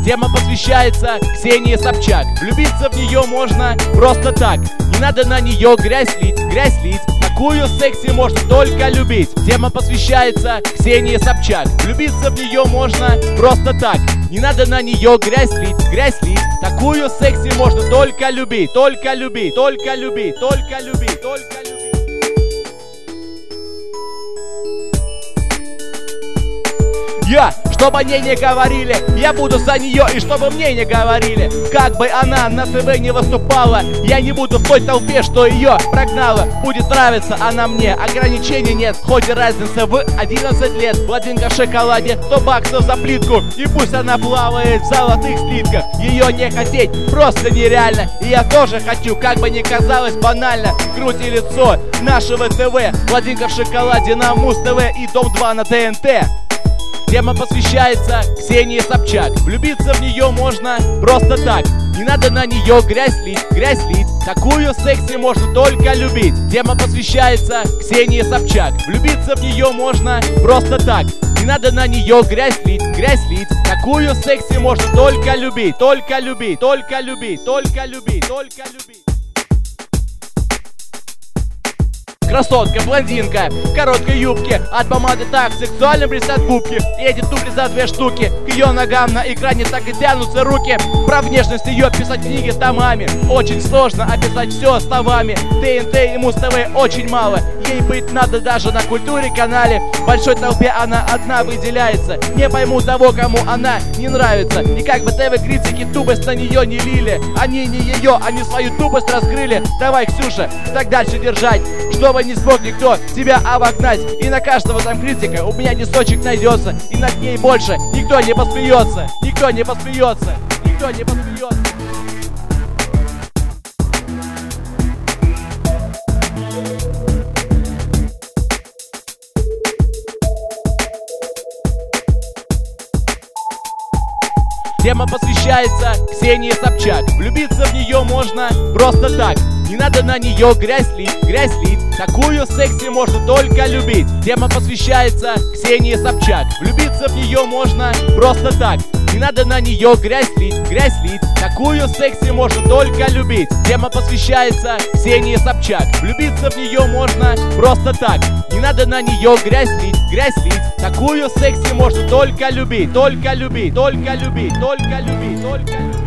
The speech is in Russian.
Тема посвящается Ксении Собчак. Влюбиться в нее можно просто так. Не надо на нее грязь лить. Такую секси можно только любить. Тема посвящается Ксении Собчак. Влюбиться в нее можно просто так. Не надо на нее грязь лить. Такую секси можно только любить. Только любить. Чтобы о ней не говорили, я буду за нее, и чтобы мне не говорили. Как бы она на ТВ не выступала, я не буду в той толпе, что ее прогнала. Будет нравиться она мне, ограничений нет, хоть и разница в 11 лет. Плотинка в шоколаде, 100 баксов за плитку, и пусть она плавает в золотых слитках. Ее не хотеть просто нереально, и я тоже хочу, как бы ни казалось банально. Грудь и лицо нашего ТВ, плотинка в шоколаде на Муз-ТВ и Дом 2 на ТНТ. Тема посвящается Ксении Собчак. Влюбиться в нее можно просто так. Не надо на нее грязь лить. Такую секси можно только любить. Тема посвящается Ксении Собчак. Влюбиться в нее можно просто так. Не надо на нее грязь лить. Такую секси можно только любить. Красотка, блондинка, в короткой юбке, от помады так сексуально блестят губки. Едет дубли за 2 штуки, к ее ногам на экране так и тянутся руки. Про внешность ее писать книги томами, очень сложно описать все словами. ТНТ и Муз-ТВ очень мало, ей быть надо даже на Культуре канале. В большой толпе она одна выделяется, не пойму того, кому она не нравится. И как бы ТВ-критики тупость на нее не лили, они не ее, они свою тупость раскрыли. Давай, Ксюша, так дальше держать, чтобы не смог никто тебя обогнать. И на каждого там критика у меня листочек найдется, и над ней больше никто не посмеется. Тема посвящается Ксении Собчак. Влюбиться в нее можно просто так. Не надо на нее грязь лить. Такую секси можно только любить. Тема посвящается Ксении Собчак. Влюбиться в нее можно просто так. Не надо на нее грязь лить. Такую секси можно только любить. Тема посвящается Ксении Собчак. Влюбиться в нее можно просто так. Не надо на нее грязь лить. Такую секси можно только любить.